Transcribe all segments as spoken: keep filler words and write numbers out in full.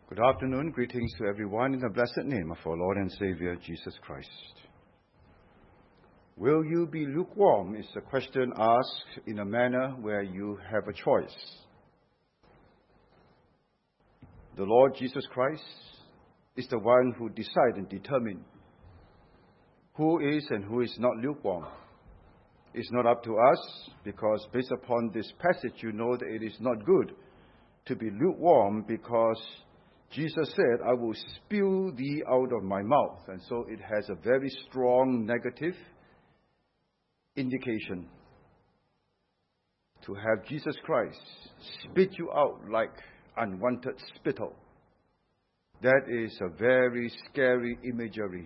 Good afternoon. Greetings to everyone in the blessed name of our Lord and Savior, Jesus Christ. Will you be lukewarm is a question asked in a manner where you have a choice. The Lord Jesus Christ is the one who decides and determines who is and who is not lukewarm. It's not up to us, because based upon this passage, you know that it is not good to be lukewarm, because Jesus said, I will spew thee out of my mouth. And so it has a very strong negative indication. To have Jesus Christ spit you out like unwanted spittle, that is a very scary imagery.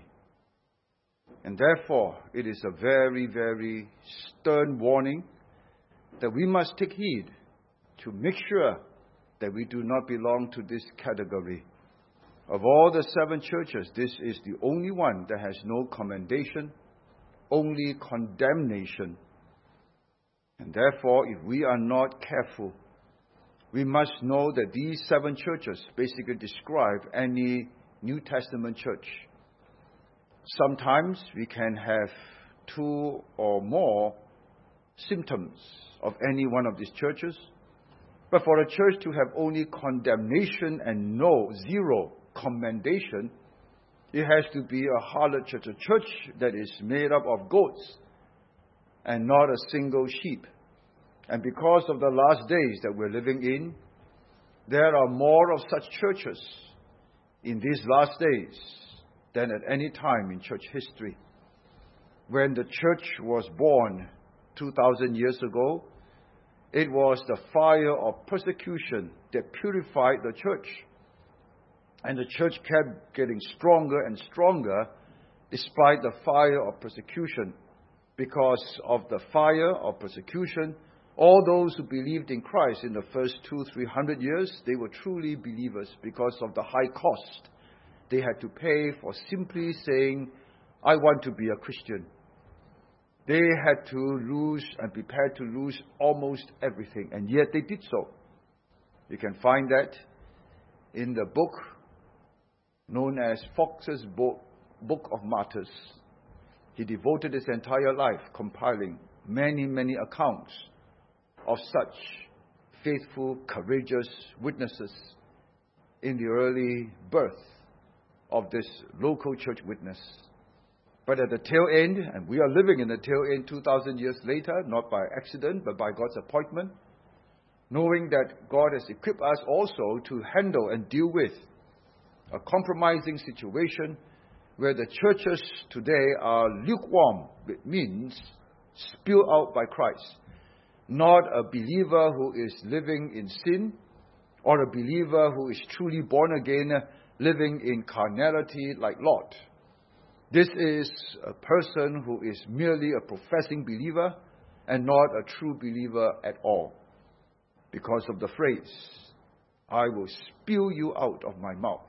And therefore, it is a very, very stern warning that we must take heed to make sure that we do not belong to this category. Of all the seven churches, this is the only one that has no commendation, only condemnation. And therefore, if we are not careful, we must know that these seven churches basically describe any New Testament church. Sometimes we can have two or more symptoms of any one of these churches. But for a church to have only condemnation and no, zero commendation, it has to be a harlot church, a church that is made up of goats and not a single sheep. And because of the last days that we're living in, there are more of such churches in these last days than at any time in church history. When the church was born two thousand years ago, it was the fire of persecution that purified the church. And the church kept getting stronger and stronger despite the fire of persecution. Because of the fire of persecution, all those who believed in Christ in the first two, three hundred years, they were truly believers because of the high cost they had to pay for simply saying, I want to be a Christian. They had to lose and be prepared to lose almost everything, and yet they did so. You can find that in the book known as Fox's Book, Book of Martyrs. He devoted his entire life compiling many, many accounts of such faithful, courageous witnesses in the early birth of this local church witness. But at the tail end, and we are living in the tail end two thousand years later, not by accident, but by God's appointment, knowing that God has equipped us also to handle and deal with a compromising situation where the churches today are lukewarm. It means spilled out by Christ. Not a believer who is living in sin, or a believer who is truly born again, living in carnality like Lot. This is a person who is merely a professing believer and not a true believer at all. Because of the phrase, I will spew you out of my mouth.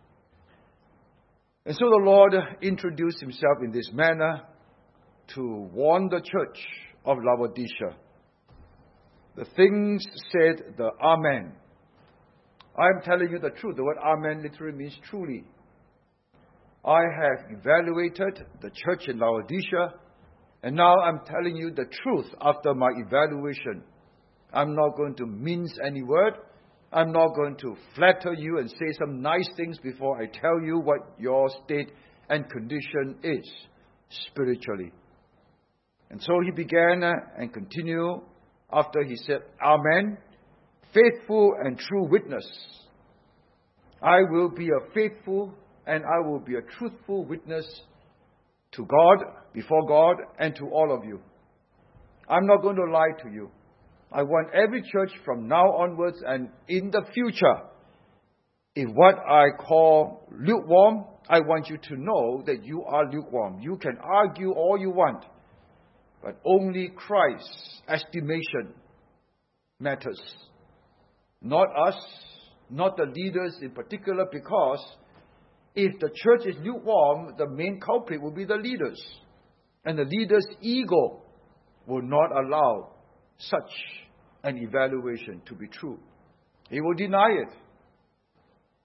And so the Lord introduced himself in this manner to warn the church of Laodicea. The things said the Amen. I'm telling you the truth. The word Amen literally means truly. I have evaluated the church in Laodicea, and now I'm telling you the truth after my evaluation. I'm not going to mince any word. I'm not going to flatter you and say some nice things before I tell you what your state and condition is spiritually. And so he began uh, and continued after he said, Amen, faithful and true witness. I will be a faithful and I will be a truthful witness to God, before God, and to all of you. I'm not going to lie to you. I want every church from now onwards and in the future, in what I call lukewarm, I want you to know that you are lukewarm. You can argue all you want, but only Christ's estimation matters. Not us, not the leaders in particular, because if the church is lukewarm, the main culprit will be the leaders. And the leader's ego will not allow such an evaluation to be true. He will deny it.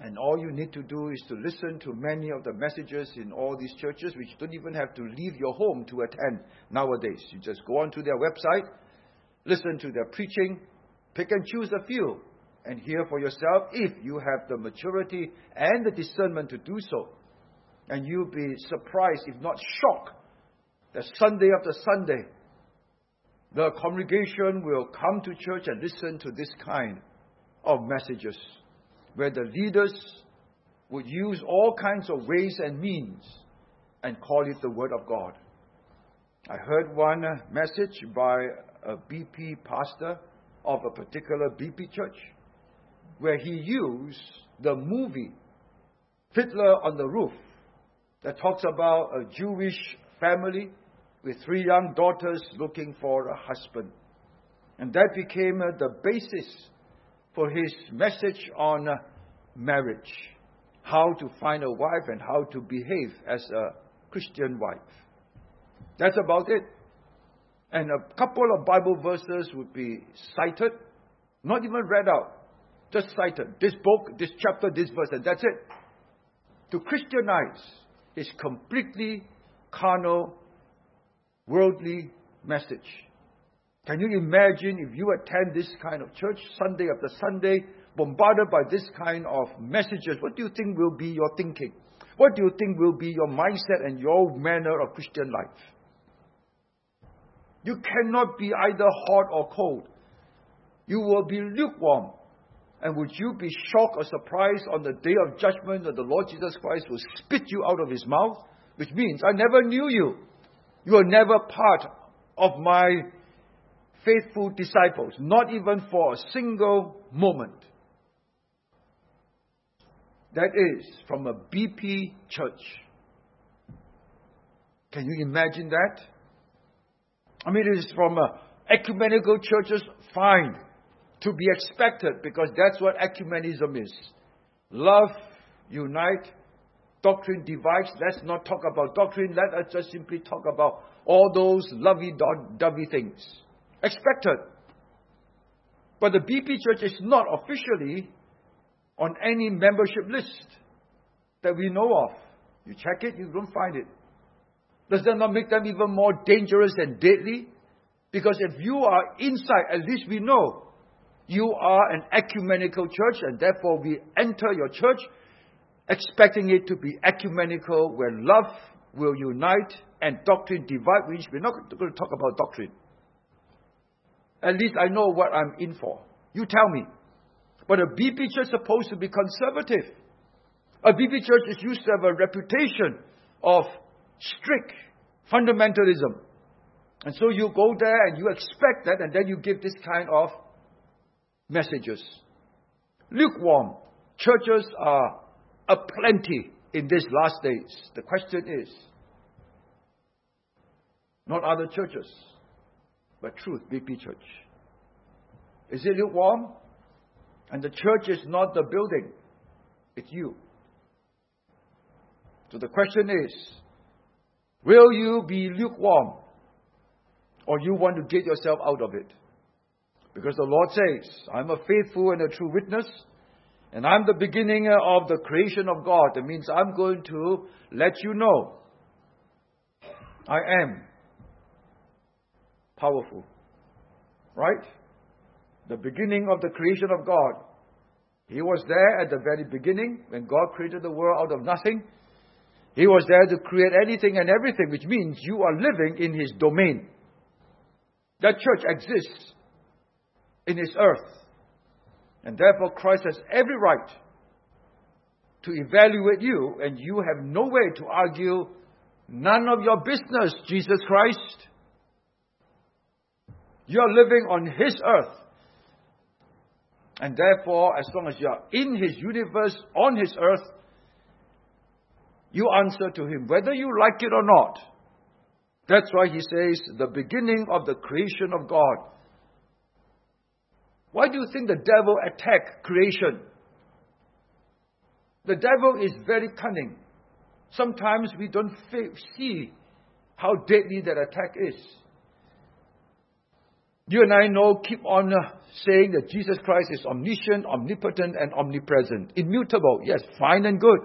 And all you need to do is to listen to many of the messages in all these churches, which you don't even have to leave your home to attend nowadays. You just go onto their website, listen to their preaching, pick and choose a few, and hear for yourself if you have the maturity and the discernment to do so. And you'll be surprised, if not shocked, that Sunday after Sunday, the congregation will come to church and listen to this kind of messages, where the leaders would use all kinds of ways and means and call it the Word of God. I heard one message by a B P pastor of a particular B P church, where he used the movie Fiddler on the Roof, that talks about a Jewish family with three young daughters looking for a husband. And that became uh, the basis for his message on uh, marriage, how to find a wife and how to behave as a Christian wife. That's about it. And a couple of Bible verses would be cited, not even read out, just cited. This book, this chapter, this verse, and that's it. To Christianize is completely carnal, worldly message. Can you imagine if you attend this kind of church Sunday after Sunday, bombarded by this kind of messages? What do you think will be your thinking? What do you think will be your mindset and your manner of Christian life? You cannot be either hot or cold. You will be lukewarm. And would you be shocked or surprised on the day of judgment that the Lord Jesus Christ will spit you out of His mouth? Which means, I never knew you. You are never part of my faithful disciples, not even for a single moment. That is from a B P church. Can you imagine that? I mean, it is from uh, ecumenical churches, fine, to be expected, because that's what ecumenism is. Love, unite, doctrine divides. Let's not talk about doctrine. Let us just simply talk about all those lovey-dovey things. Expected. But the B P church is not officially on any membership list that we know of. You check it, you don't find it. Does that not make them even more dangerous and deadly? Because if you are inside, at least we know you are an ecumenical church, and therefore we enter your church expecting it to be ecumenical, where love will unite and doctrine divide, which we're not going to talk about doctrine. At least I know what I'm in for. You tell me. But a B P church is supposed to be conservative. A B P church is used to have a reputation of strict fundamentalism. And so you go there and you expect that, and then you give this kind of messages. Lukewarm churches are aplenty in these last days. The question is, not other churches, but Truth B P Church. Is it lukewarm? And the church is not the building, it's you. So the question is, will you be lukewarm, or you want to get yourself out of it? Because the Lord says, I'm a faithful and a true witness, and I'm the beginning of the creation of God. That means I'm going to let you know I am powerful. Right? The beginning of the creation of God. He was there at the very beginning when God created the world out of nothing. He was there to create anything and everything, which means you are living in His domain. That church exists in His earth. And therefore Christ has every right to evaluate you, and you have no way to argue, none of your business, Jesus Christ. You are living on His earth. And therefore, as long as you are in His universe, on His earth, you answer to Him, whether you like it or not. That's why He says, the beginning of the creation of God. Why do you think the devil attacked creation? The devil is very cunning. Sometimes we don't see how deadly that attack is. You and I know, keep on uh, saying that Jesus Christ is omniscient, omnipotent, and omnipresent. Immutable, yes, fine and good.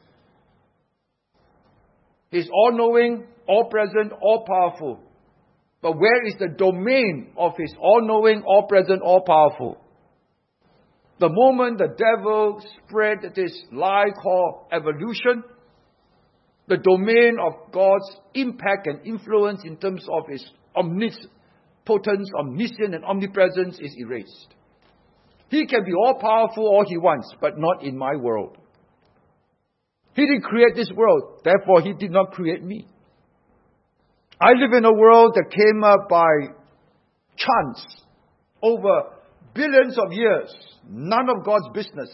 He's all-knowing, all-present, all-powerful. But where is the domain of His all-knowing, all-present, all-powerful? The moment the devil spread this lie called evolution, the domain of God's impact and influence in terms of His omniscience, potence, omniscience, and omnipresence is erased. He can be all-powerful all He wants, but not in my world. He didn't create this world, therefore He did not create me. I live in a world that came up by chance over billions of years. None of God's business.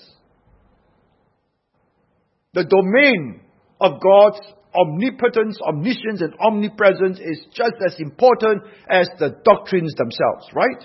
The domain of God's omnipotence, omniscience, and omnipresence is just as important as the doctrines themselves, right?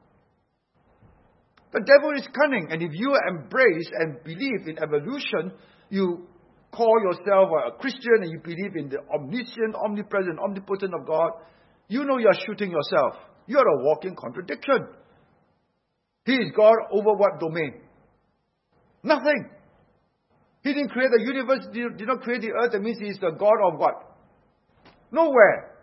The devil is cunning, and if you embrace and believe in evolution, you call yourself a Christian and you believe in the omniscient, omnipresent, omnipotent of God, you know you are shooting yourself. You are a walking contradiction. He is God over what domain? Nothing. He didn't create the universe, did not create the earth. That means He is the God of what? Nowhere.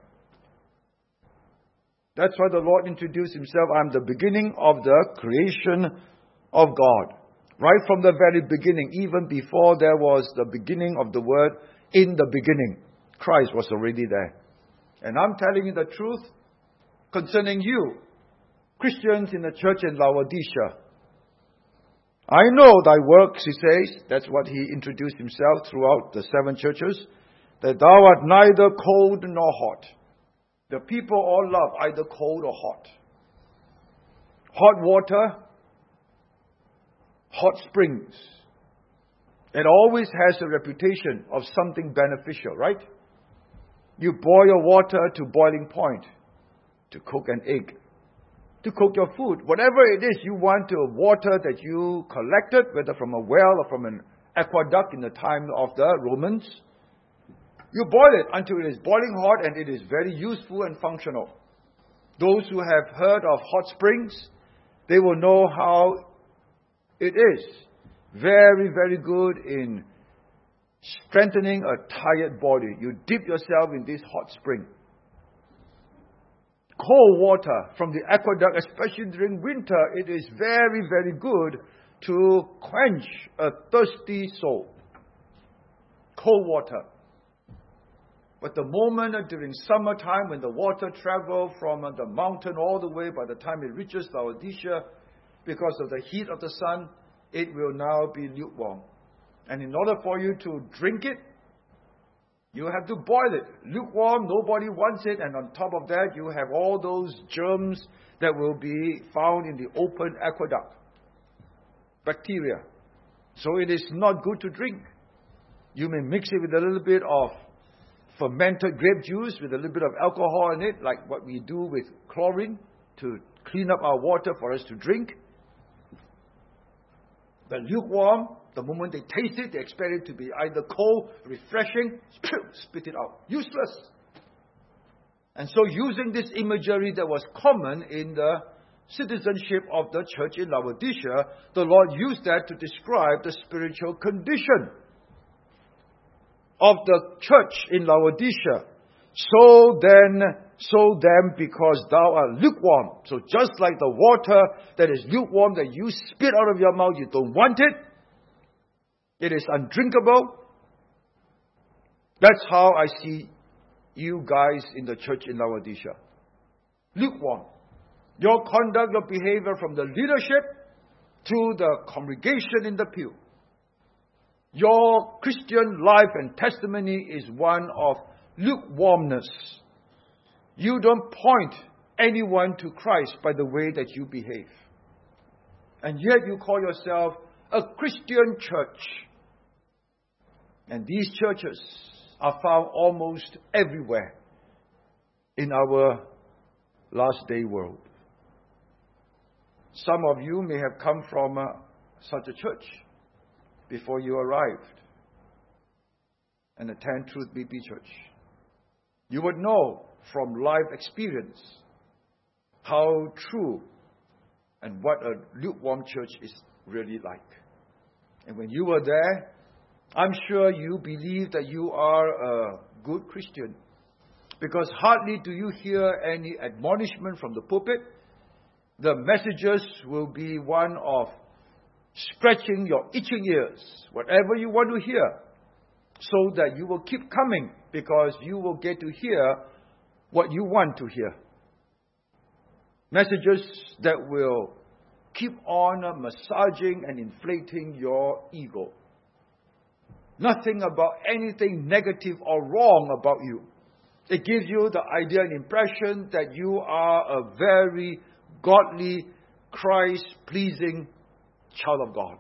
That's why the Lord introduced Himself. I am the beginning of the creation of God. Right from the very beginning, even before there was the beginning of the Word, in the beginning, Christ was already there. And I'm telling you the truth concerning you, Christians in the church in Laodicea. I know thy works, He says, that's what He introduced Himself throughout the seven churches, that thou art neither cold nor hot. The people all love either cold or hot. Hot water, hot springs. It always has a reputation of something beneficial, right? You boil your water to boiling point to cook an egg, to cook your food. Whatever it is you want, to water that you collected, whether from a well or from an aqueduct in the time of the Romans, you boil it until it is boiling hot, and it is very useful and functional. Those who have heard of hot springs, they will know how it is very, very good in strengthening a tired body. You dip yourself in this hot spring. Cold water from the aqueduct, especially during winter, it is very, very good to quench a thirsty soul. Cold water. But the moment during summertime when the water travels from the mountain all the way, by the time it reaches Laodicea, because of the heat of the sun, it will now be lukewarm. And in order for you to drink it, you have to boil it. Lukewarm, nobody wants it. And on top of that, you have all those germs that will be found in the open aqueduct. Bacteria. So it is not good to drink. You may mix it with a little bit of fermented grape juice with a little bit of alcohol in it, like what we do with chlorine to clean up our water for us to drink. The lukewarm, the moment they taste it, they expect it to be either cold, refreshing, spit it out. Useless. And so using this imagery that was common in the citizenship of the church in Laodicea, the Lord used that to describe the spiritual condition of the church in Laodicea. So then, so then, because thou art lukewarm. So just like the water that is lukewarm, that you spit out of your mouth, you don't want it. It is undrinkable. That's how I see you guys in the church in Laodicea. Lukewarm. Your conduct, your behavior from the leadership to the congregation in the pew. Your Christian life and testimony is one of lukewarmness. You don't point anyone to Christ by the way that you behave. And yet you call yourself a Christian church. And these churches are found almost everywhere in our last day world. Some of you may have come from uh, such a church before you arrived and attend Truth B P Church. You would know from life experience how true and what a lukewarm church is really like. And when you were there, I'm sure you believe that you are a good Christian, because hardly do you hear any admonishment from the pulpit. The messages will be one of scratching your itching ears, whatever you want to hear, so that you will keep coming, because you will get to hear what you want to hear. Messages that will keep on massaging and inflating your ego. Nothing about anything negative or wrong about you. It gives you the idea and impression that you are a very godly, Christ-pleasing child of God.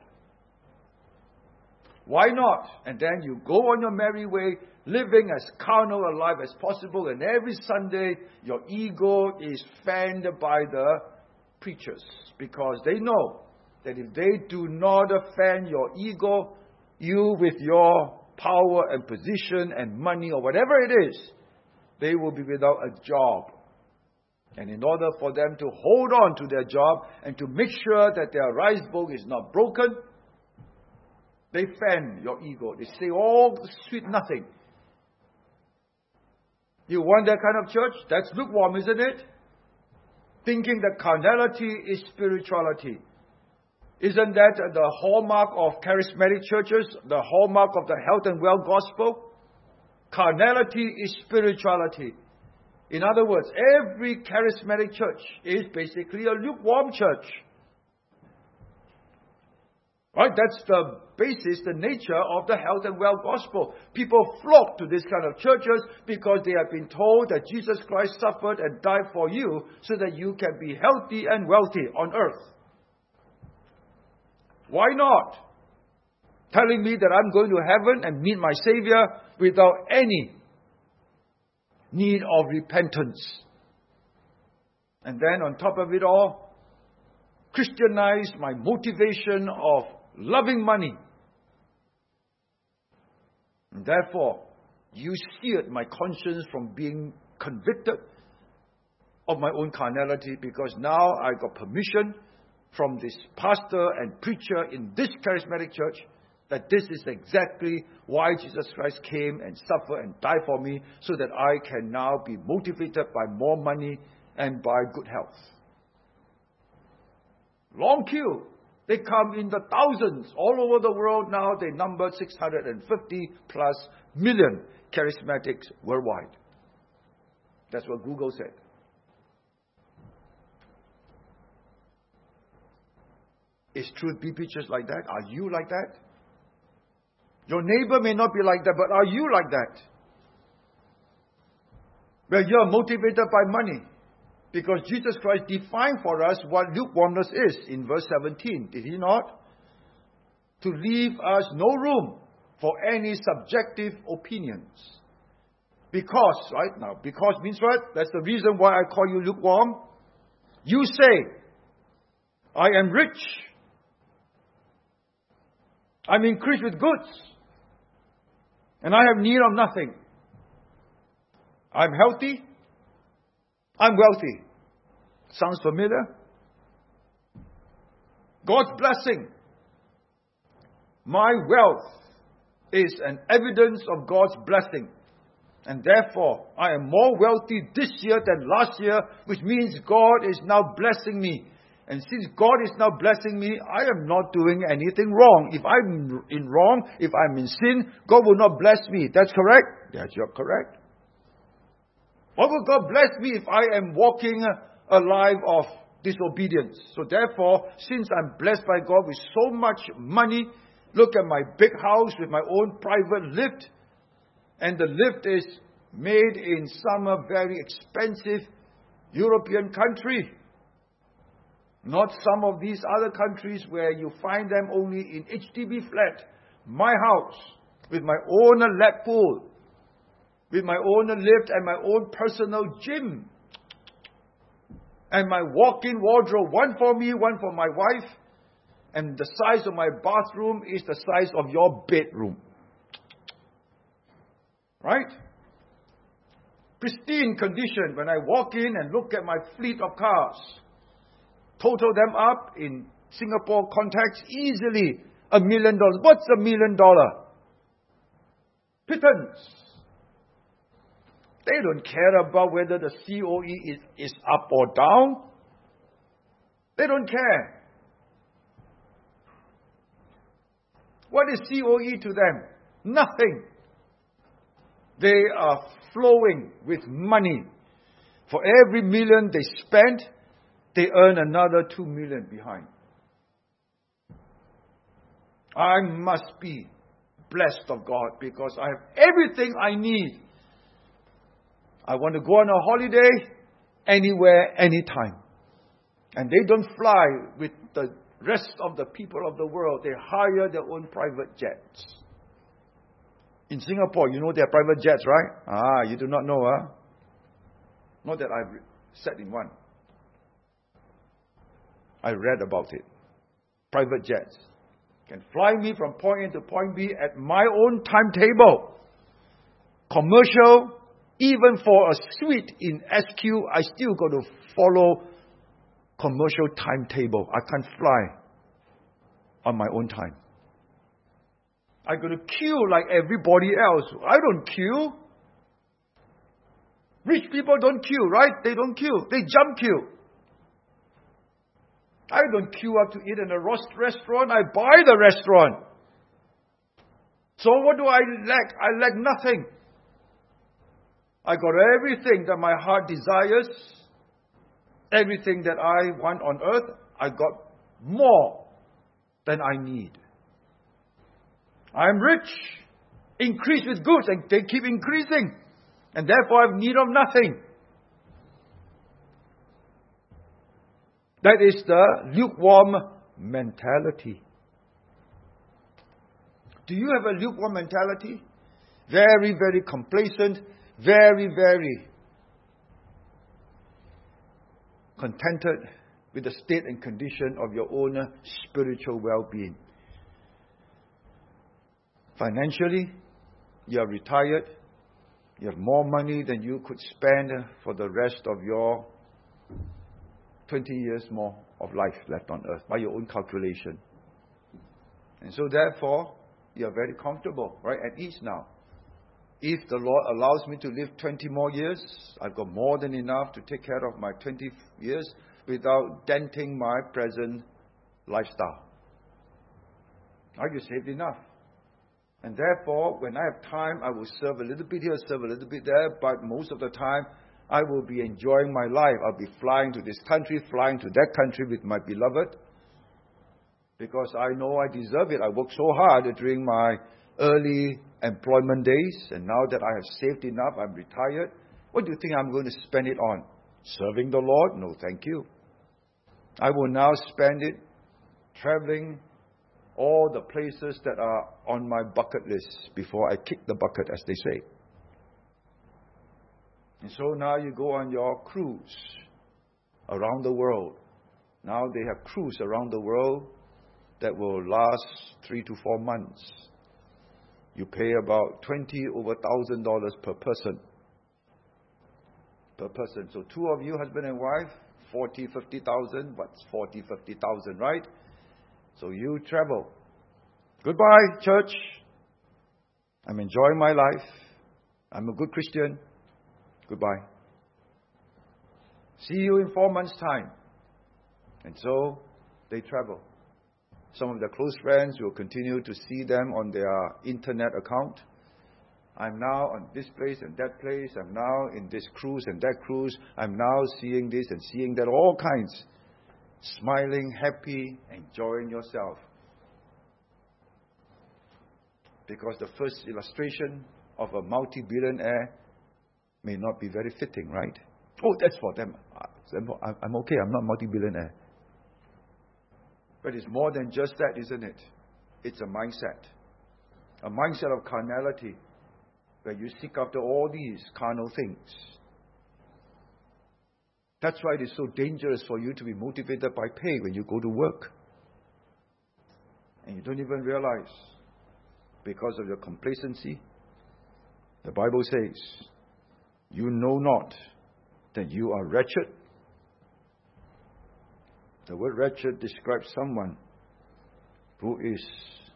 Why not? And then you go on your merry way, living as carnal a life as possible, and every Sunday your ego is fanned by the preachers, because they know that if they do not fan your ego, you with your power and position and money or whatever it is, they will be without a job. And in order for them to hold on to their job and to make sure that their rice bowl is not broken, they fan your ego. They say all sweet nothing. You want that kind of church? That's lukewarm, isn't it? Thinking that carnality is spirituality. Isn't that the hallmark of charismatic churches? The hallmark of the health and wealth gospel? Carnality is spirituality. In other words, every charismatic church is basically a lukewarm church. Right? That's the basis, the nature of the health and wealth gospel. People flock to this kind of churches because they have been told that Jesus Christ suffered and died for you so that you can be healthy and wealthy on earth. Why not? Telling me that I'm going to heaven and meet my Savior without any need of repentance. And then on top of it all, Christianize my motivation of loving money. And therefore, you seared my conscience from being convicted of my own carnality, because now I got permission from this pastor and preacher in this charismatic church that this is exactly why Jesus Christ came and suffered and died for me, so that I can now be motivated by more money and by good health. Long queue. They come in the thousands. All over the world now, they number six hundred fifty plus million charismatics worldwide. That's what Google said. Is truth be preachers like that? Are you like that? Your neighbor may not be like that, but are you like that? Where you're motivated by money. Because Jesus Christ defined for us what lukewarmness is in verse seventeen. Did he not? To leave us no room for any subjective opinions. Because, right now, because means what? That's the reason why I call you lukewarm. You say, I am rich. I'm increased with goods. And I have need of nothing. I'm healthy. I'm wealthy. Sounds familiar? God's blessing. My wealth is an evidence of God's blessing. And therefore, I am more wealthy this year than last year, which means God is now blessing me. And since God is now blessing me, I am not doing anything wrong. If I'm in wrong, if I'm in sin, God will not bless me. That's correct? Yes, you're correct. Why would God bless me if I am walking a life of disobedience? So therefore, since I'm blessed by God with so much money, look at my big house with my own private lift. And the lift is made in some very expensive European country. Not some of these other countries where you find them only in H D B flat. My house, with my own lap pool, with my own lift and my own personal gym. And my walk-in wardrobe, one for me, one for my wife. And the size of my bathroom is the size of your bedroom. Right? pristine condition. When I walk in and look at my fleet of cars, total them up in Singapore context, easily a million dollars. What's a million dollar? Pittance. They don't care about whether the C O E is, is up or down. They don't care. What is C O E to them? Nothing. They are flowing with money. For every million they spend, they earn another two million behind. I must be blessed of God because I have everything I need. I want to go on a holiday anywhere, anytime. And they don't fly with the rest of the people of the world. They hire their own private jets. In Singapore, you know they are private jets, right? Ah, you do not know, huh? Not that I've sat in one. I read about it. Private jets can fly me from point A to point B at my own timetable. Commercial, even for a suite in S Q, I still got to follow commercial timetable. I can't fly on my own time. I got to queue like everybody else. I don't queue. Rich people don't queue, right? They don't queue. They jump queue. I don't queue up to eat in a restaurant. I buy the restaurant. So what do I lack? I lack nothing. I got everything that my heart desires. Everything that I want on earth, I got more than I need. I am rich, increased with goods, and they keep increasing. And therefore I have need of nothing. That is the lukewarm mentality. Do you have a lukewarm mentality? Very, very complacent, very, very contented with the state and condition of your own spiritual well-being. Financially, you are retired. You have more money than you could spend for the rest of your twenty years more of life left on earth by your own calculation. And so therefore, you are very comfortable, right, at ease now. If the Lord allows me to live twenty more years, I've got more than enough to take care of my twenty years without denting my present lifestyle. Are you saved enough? And therefore, when I have time, I will serve a little bit here, serve a little bit there, but most of the time, I will be enjoying my life. I'll be flying to this country, flying to that country with my beloved, because I know I deserve it. I worked so hard during my early employment days, and now that I have saved enough, I'm retired. What do you think I'm going to spend it on? Serving the Lord? No, thank you. I will now spend it traveling all the places that are on my bucket list before I kick the bucket, as they say. And so now you go on your cruise around the world. Now they have cruise around the world that will last three to four months. You pay about twenty over thousand dollars per person. Per person. So two of you, husband and wife, forty, fifty thousand. What's forty, fifty thousand, right? So you travel. Goodbye, church. I'm enjoying my life. I'm a good Christian. Goodbye. See you in four months' time. And so they travel. Some of their close friends will continue to see them on their internet account. I'm now on this place and that place. I'm now in this cruise and that cruise. I'm now seeing this and seeing that, all kinds. Smiling, happy, enjoying yourself. Because the first illustration of a multi-billionaire may not be very fitting, right? Oh, that's for them. I'm okay, I'm not multi-billionaire. But it's more than just that, isn't it? It's a mindset. A mindset of carnality, where you seek after all these carnal things. That's why it is so dangerous for you to be motivated by pay when you go to work. And you don't even realize, because of your complacency, the Bible says, you know not that you are wretched? The word wretched describes someone who is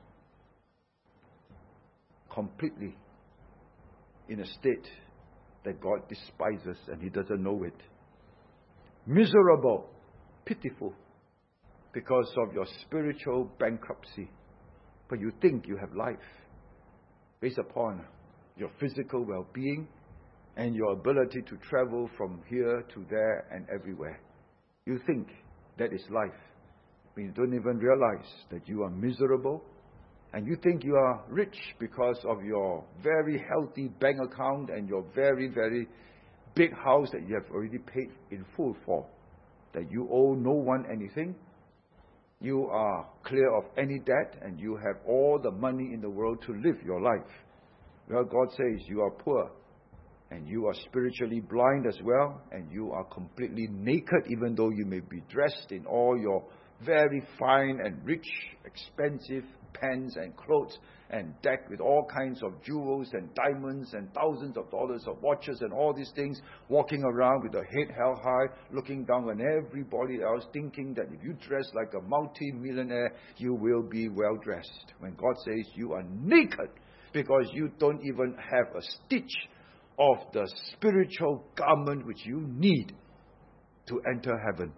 completely in a state that God despises and He doesn't know it. Miserable, pitiful, because of your spiritual bankruptcy. But you think you have life based upon your physical well-being and your ability to travel from here to there and everywhere. You think that is life. But you don't even realize that you are miserable. And you think you are rich because of your very healthy bank account and your very, very big house that you have already paid in full for. That you owe no one anything. You are clear of any debt and you have all the money in the world to live your life. Well, God says you are poor and you are spiritually blind as well, and you are completely naked even though you may be dressed in all your very fine and rich, expensive pants and clothes and decked with all kinds of jewels and diamonds and thousands of dollars of watches and all these things, walking around with a head held high, looking down on everybody else, thinking that if you dress like a multi-millionaire, you will be well dressed. When God says you are naked because you don't even have a stitch of the spiritual garment which you need to enter heaven.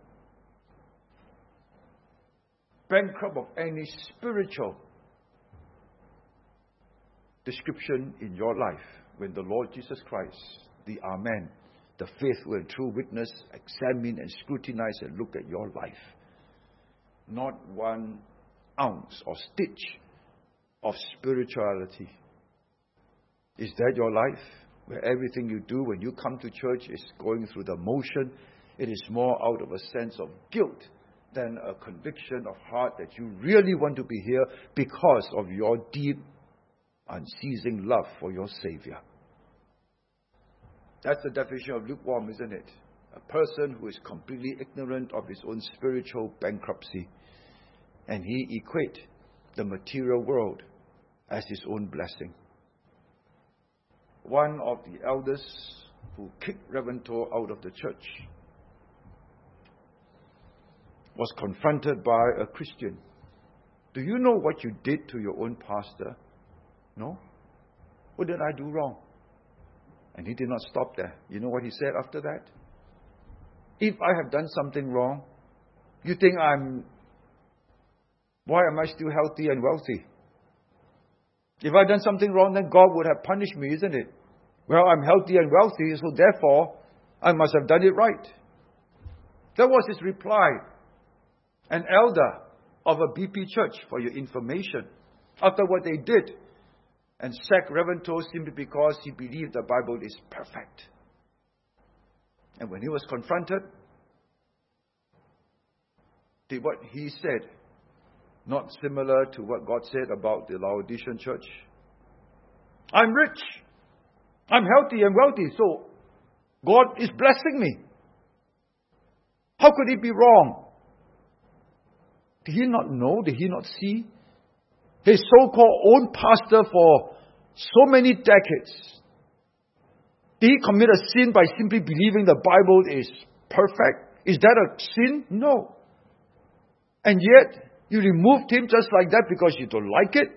Bankrupt of any spiritual description in your life, when the Lord Jesus Christ, the Amen, the faithful and true witness, examine and scrutinize and look at your life. Not one ounce or stitch of spirituality. Is that your life? Where everything you do when you come to church is going through the motion. It is more out of a sense of guilt than a conviction of heart that you really want to be here because of your deep, unceasing love for your Savior. That's the definition of lukewarm, isn't it? A person who is completely ignorant of his own spiritual bankruptcy, and he equates the material world as his own blessing. One of the elders who kicked Reverend Toh out of the church was confronted by a Christian. Do you know what you did to your own pastor? No. What did I do wrong? And he did not stop there. You know what he said after that? If I have done something wrong, you think I'm... Why am I still healthy and wealthy? If I had done something wrong, then God would have punished me, isn't it? Well, I'm healthy and wealthy, so therefore, I must have done it right. That was his reply. An elder of a B P church, for your information, after what they did, and sacked Reverend Toh simply because he believed the Bible is perfect. And when he was confronted, did what he said not similar to what God said about the Laodicean church? I'm rich. I'm healthy and wealthy, so God is blessing me. How could it be wrong? Did he not know? Did he not see? His so-called own pastor for so many decades. Did he commit a sin by simply believing the Bible is perfect? Is that a sin? No. And yet, you removed him just like that because you don't like it?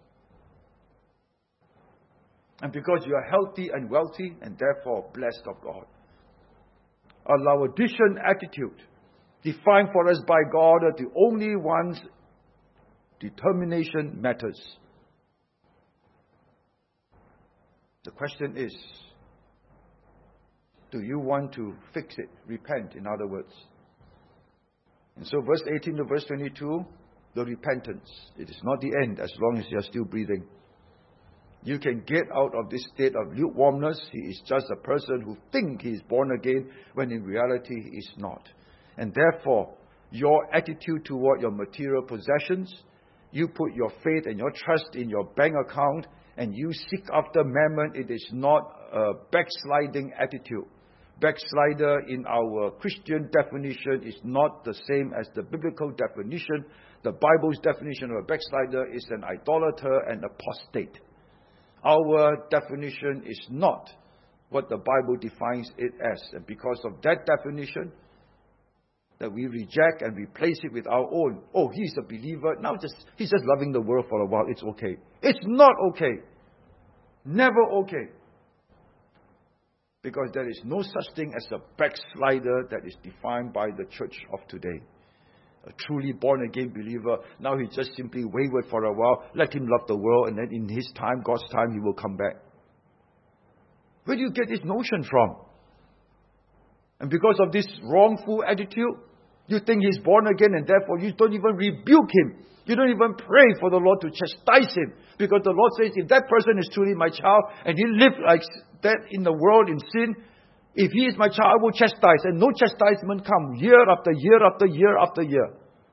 And because you are healthy and wealthy and therefore blessed of God. A Laodicean attitude, defined for us by God as the only one's determination matters. The question is, do you want to fix it? Repent, in other words. And so verse eighteen to verse twenty-two, the repentance. It is not the end as long as you are still breathing. You can get out of this state of lukewarmness. He is just a person who thinks he is born again when in reality he is not. And therefore, your attitude toward your material possessions, you put your faith and your trust in your bank account and you seek after mammon, it is not a backsliding attitude. Backslider in our Christian definition is not the same as the biblical definition. The Bible's definition of a backslider is an idolater and apostate. Our definition is not what the Bible defines it as. And because of that definition, that we reject and replace it with our own. Oh, he's a believer. Now just he's just loving the world for a while. It's okay. It's not okay. Never okay. Because there is no such thing as a backslider that is defined by the church of today. A truly born-again believer, now he just simply wavered for a while. Let him love the world, and then in his time, God's time, he will come back. Where do you get this notion from? And because of this wrongful attitude, you think he's born again, and therefore you don't even rebuke him. You don't even pray for the Lord to chastise him. Because the Lord says, if that person is truly my child, and he lived like that in the world in sin, if he is my child, I will chastise. And no chastisement come year after year after year after year.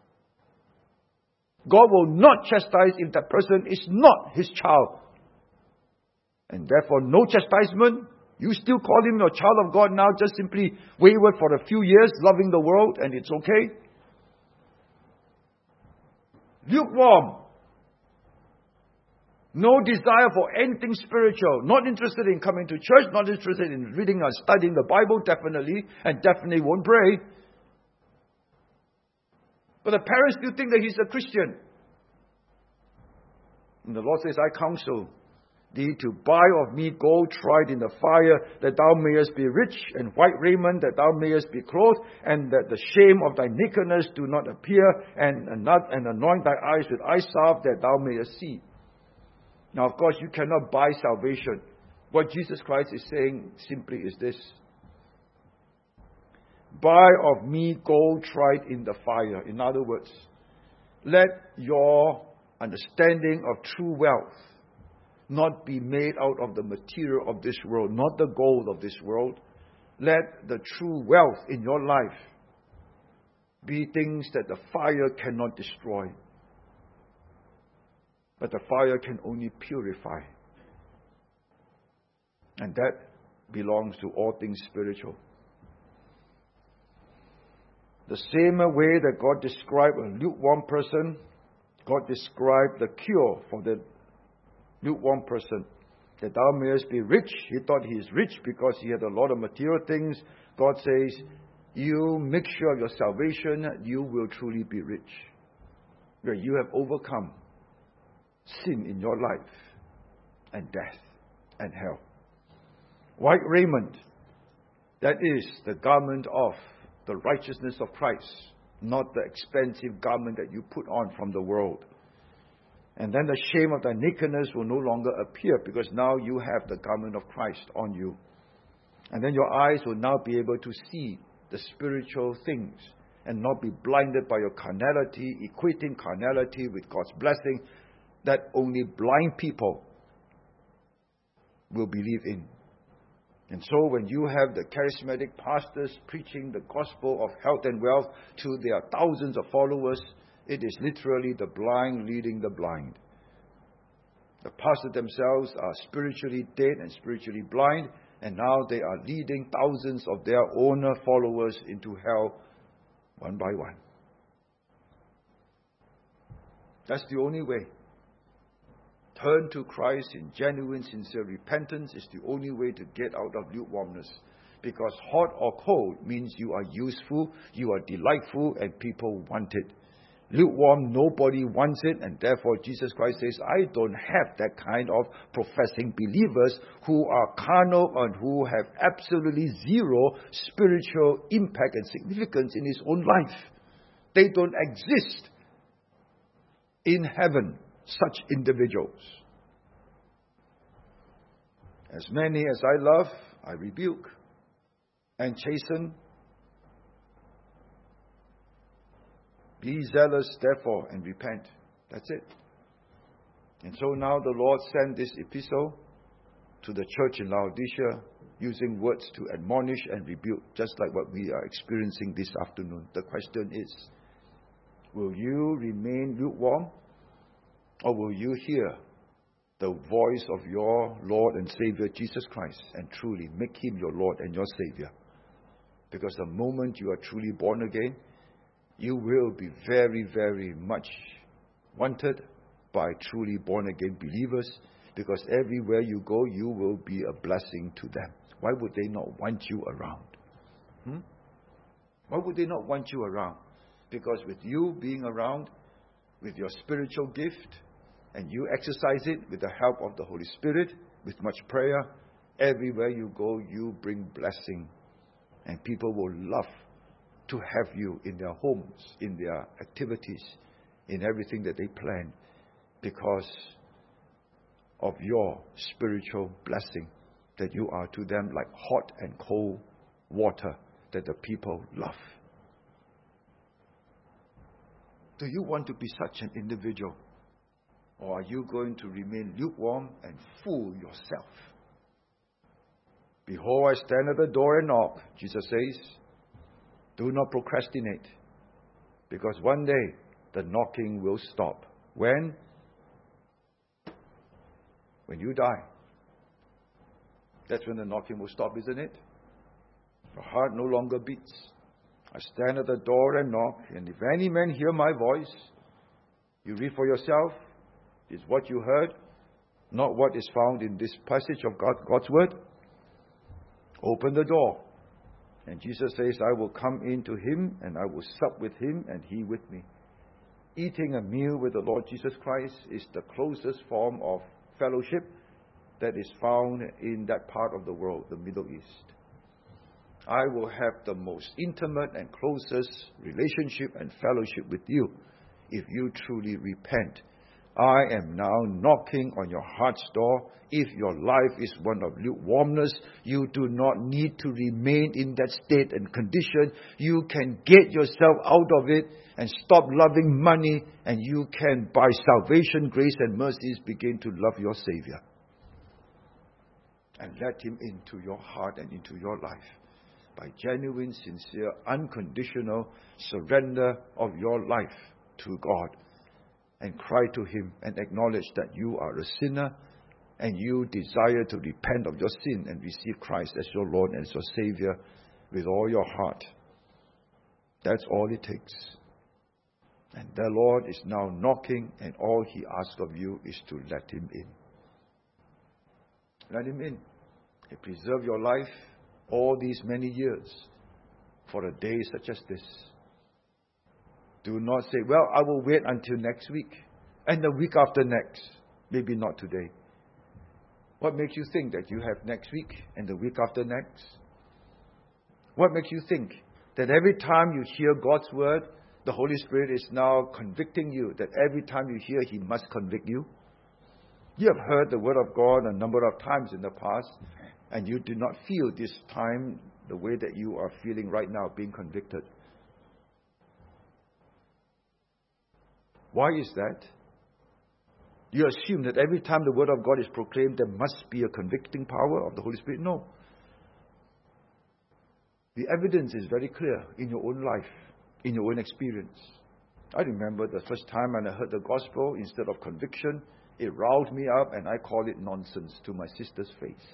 God will not chastise if that person is not his child. And therefore, no chastisement. You still call him your child of God now, just simply wayward for a few years, loving the world, and it's okay. Lukewarm. No desire for anything spiritual. Not interested in coming to church. Not interested in reading or studying the Bible, definitely. And definitely won't pray. But the parents still think that he's a Christian. And the Lord says, I counsel thee to buy of me gold tried in the fire, that thou mayest be rich, and white raiment, that thou mayest be clothed, and that the shame of thy nakedness do not appear, and, and anoint thy eyes with eye salve, that thou mayest see. Now, of course, you cannot buy salvation. What Jesus Christ is saying simply is this. Buy of me gold tried in the fire. In other words, let your understanding of true wealth not be made out of the material of this world, not the gold of this world. Let the true wealth in your life be things that the fire cannot destroy. But the fire can only purify. And that belongs to all things spiritual. The same way that God described a lukewarm person, God described the cure for the lukewarm person. That thou mayest be rich. He thought he is rich because he had a lot of material things. God says, you make sure of your salvation, you will truly be rich. Where you have overcome sin in your life, and death, and hell. White raiment, that is the garment of the righteousness of Christ, not the expensive garment that you put on from the world. And then the shame of thy nakedness will no longer appear, because now you have the garment of Christ on you. And then your eyes will now be able to see the spiritual things, and not be blinded by your carnality, equating carnality with God's blessing, that only blind people will believe in. And so when you have the charismatic pastors preaching the gospel of health and wealth to their thousands of followers, it is literally the blind leading the blind. The pastors themselves are spiritually dead and spiritually blind, and now they are leading thousands of their own followers into hell one by one. That's the only way. Turn to Christ in genuine, sincere repentance is the only way to get out of lukewarmness. Because hot or cold means you are useful, you are delightful, and people want it. Lukewarm, nobody wants it, and therefore Jesus Christ says, I don't have that kind of professing believers who are carnal and who have absolutely zero spiritual impact and significance in his own life. They don't exist in heaven. Such individuals. As many as I love, I rebuke and chasten. Be zealous, therefore, and repent. That's it. And so now the Lord sent this epistle to the church in Laodicea, using words to admonish and rebuke, just like what we are experiencing this afternoon. The question is, will you remain lukewarm? Or will you hear the voice of your Lord and Savior Jesus Christ and truly make him your Lord and your Savior? Because the moment you are truly born again, you will be very, very much wanted by truly born-again believers, because everywhere you go, you will be a blessing to them. Why would they not want you around? Hmm? Why would they not want you around? Because with you being around, with your spiritual gift, and you exercise it with the help of the Holy Spirit, with much prayer, everywhere you go, you bring blessing. And people will love to have you in their homes, in their activities, in everything that they plan, because of your spiritual blessing, that you are to them like hot and cold water that the people love. Do you want to be such an individual? Or are you going to remain lukewarm and fool yourself? Behold, I stand at the door and knock, Jesus says. Do not procrastinate, because one day the knocking will stop. When? When you die. That's when the knocking will stop, isn't it? Your heart no longer beats. I stand at the door and knock, and if any man hear my voice, you read for yourself, is what you heard, not what is found in this passage of God, God's Word. Open the door. And Jesus says, I will come into him, and I will sup with him, and he with me. Eating a meal with the Lord Jesus Christ is the closest form of fellowship that is found in that part of the world, the Middle East. I will have the most intimate and closest relationship and fellowship with you if you truly repent. I am now knocking on your heart's door. If your life is one of lukewarmness, you do not need to remain in that state and condition. You can get yourself out of it and stop loving money, and you can, by salvation, grace, and mercies, begin to love your Savior. And let him into your heart and into your life by genuine, sincere, unconditional surrender of your life to God. And cry to him and acknowledge that you are a sinner and you desire to repent of your sin and receive Christ as your Lord and as your Savior with all your heart. That's all it takes. And the Lord is now knocking, and all he asks of you is to let him in. Let him in. He preserved your life all these many years for a day such as this. Do not say, well, I will wait until next week and the week after next. Maybe not today. What makes you think that you have next week and the week after next? What makes you think that every time you hear God's word, the Holy Spirit is now convicting you, that every time you hear, he must convict you? You have heard the word of God a number of times in the past, and you do not feel this time the way that you are feeling right now, being convicted. Why is that? You assume that every time the word of God is proclaimed, there must be a convicting power of the Holy Spirit. No. The evidence is very clear in your own life, in your own experience. I remember the first time when I heard the gospel, instead of conviction, it riled me up, and I called it nonsense to my sister's face.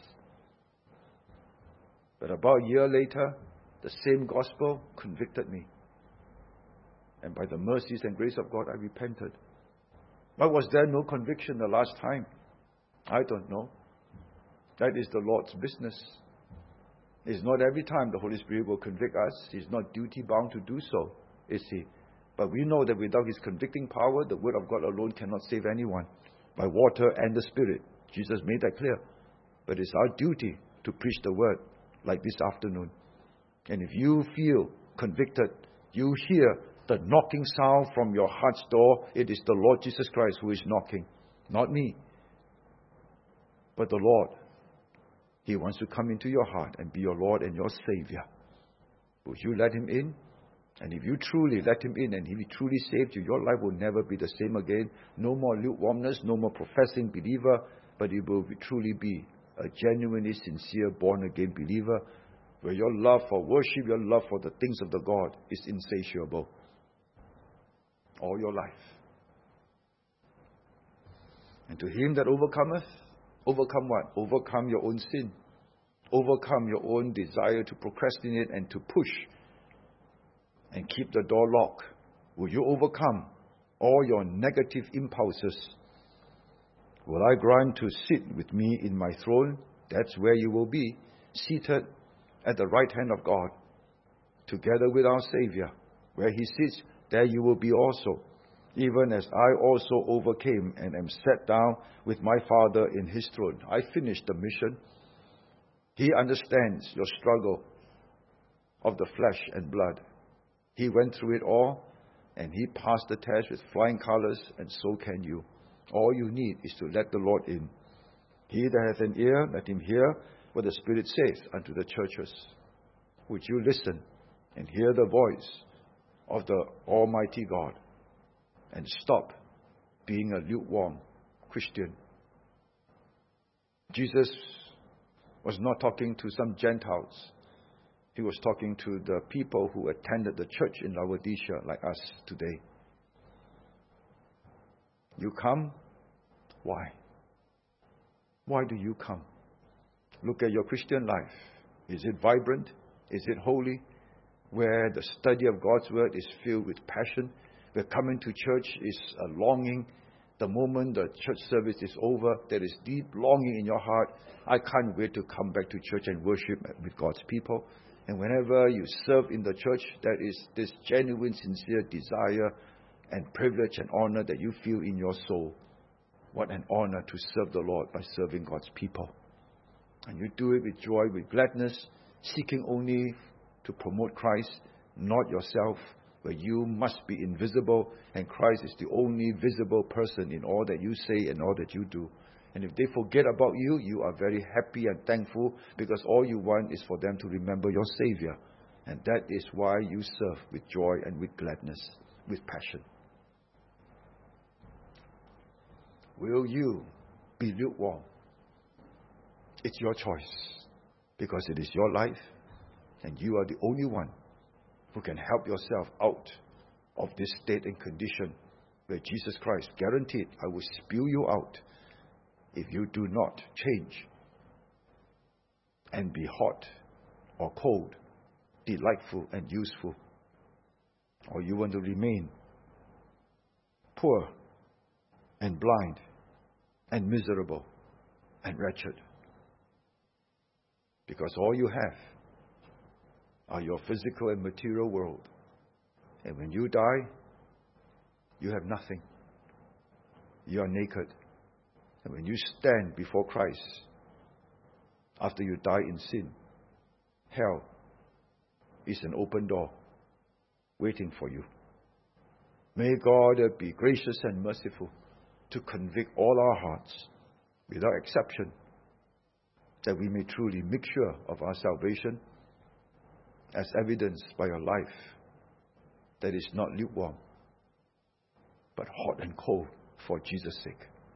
But about a year later, the same gospel convicted me. And by the mercies and grace of God, I repented. Why was there no conviction the last time? I don't know. That is the Lord's business. It's not every time the Holy Spirit will convict us. He's not duty-bound to do so, is he? But we know that without his convicting power, the word of God alone cannot save anyone. By water and the Spirit. Jesus made that clear. But it's our duty to preach the word, like this afternoon. And if you feel convicted, you hear the knocking sound from your heart's door, it is the Lord Jesus Christ who is knocking. Not me, but the Lord. He wants to come into your heart and be your Lord and your Savior. Will you let him in? And if you truly let him in and he truly saved you, your life will never be the same again. No more lukewarmness, no more professing believer, but it will be, truly be a genuinely sincere born-again believer where your love for worship, your love for the things of the God is insatiable. All your life. And to him that overcometh, overcome what? Overcome your own sin. Overcome your own desire to procrastinate and to push and keep the door locked. Will you overcome all your negative impulses Will I grant to sit with me in my throne? That's where you will be, seated at the right hand of God, together with our Savior. Where He sits, there you will be also, even as I also overcame and am set down with my Father in His throne. I finished the mission. He understands your struggle of the flesh and blood. He went through it all, and He passed the test with flying colors, and so can you. All you need is to let the Lord in. He that hath an ear, let him hear what the Spirit saith unto the churches. Would you listen and hear the voice of the Almighty God and stop being a lukewarm Christian? Jesus was not talking to some Gentiles. He was talking to the people who attended the church in Laodicea like us today. You come? Why? Why do you come? Look at your Christian life. Is it vibrant? Is it holy? Where the study of God's Word is filled with passion? Where coming to church is a longing. The moment the church service is over, there is deep longing in your heart. I can't wait to come back to church and worship with God's people. And whenever you serve in the church, there is this genuine, sincere desire and privilege and honor that you feel in your soul. What an honor to serve the Lord by serving God's people. And you do it with joy, with gladness, seeking only to promote Christ, not yourself, where you must be invisible, and Christ is the only visible person in all that you say and all that you do. And if they forget about you, you are very happy and thankful, because all you want is for them to remember your Savior. And that is why you serve with joy and with gladness, with passion. Will you be lukewarm? It's your choice, because it is your life, and you are the only one who can help yourself out of this state and condition where Jesus Christ guaranteed, I will spew you out if you do not change and be hot or cold, delightful and useful. Or you want to remain poor and blind and miserable and wretched, because all you have are your physical and material world. And when you die, you have nothing. You are naked. And when you stand before Christ, after you die in sin, hell is an open door waiting for you. May God be gracious and merciful to convict all our hearts, without exception, that we may truly make sure of our salvation, as evidenced by a life that is not lukewarm, but hot and cold for Jesus' sake.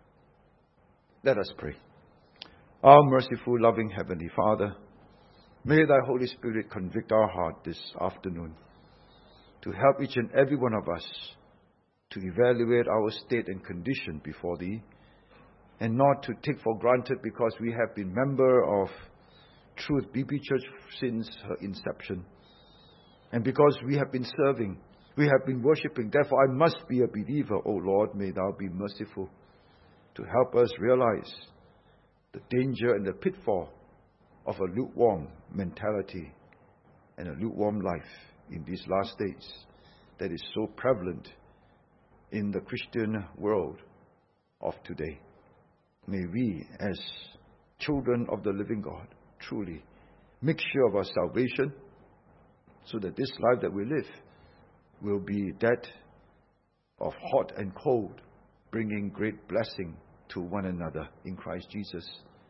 Let us pray. Our merciful, loving Heavenly Father, may Thy Holy Spirit convict our heart this afternoon to help each and every one of us to evaluate our state and condition before Thee, and not to take for granted because we have been member of Truth B B Church since her inception, and because we have been serving, we have been worshipping, therefore I must be a believer. O Lord, may Thou be merciful to help us realize the danger and the pitfall of a lukewarm mentality and a lukewarm life in these last days that is so prevalent in the Christian world of today. May we, as children of the living God, truly make sure of our salvation, so that this life that we live will be that of hot and cold, bringing great blessing to one another in Christ Jesus,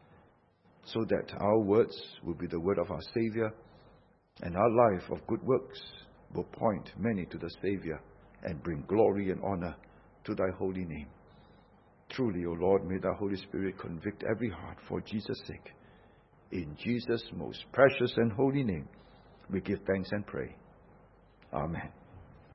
so that our words will be the word of our Savior, and our life of good works will point many to the Savior and bring glory and honor to Thy holy name. Truly, O Lord, may Thy Holy Spirit convict every heart for Jesus' sake. In Jesus' most precious and holy name, we give thanks and pray. Amen.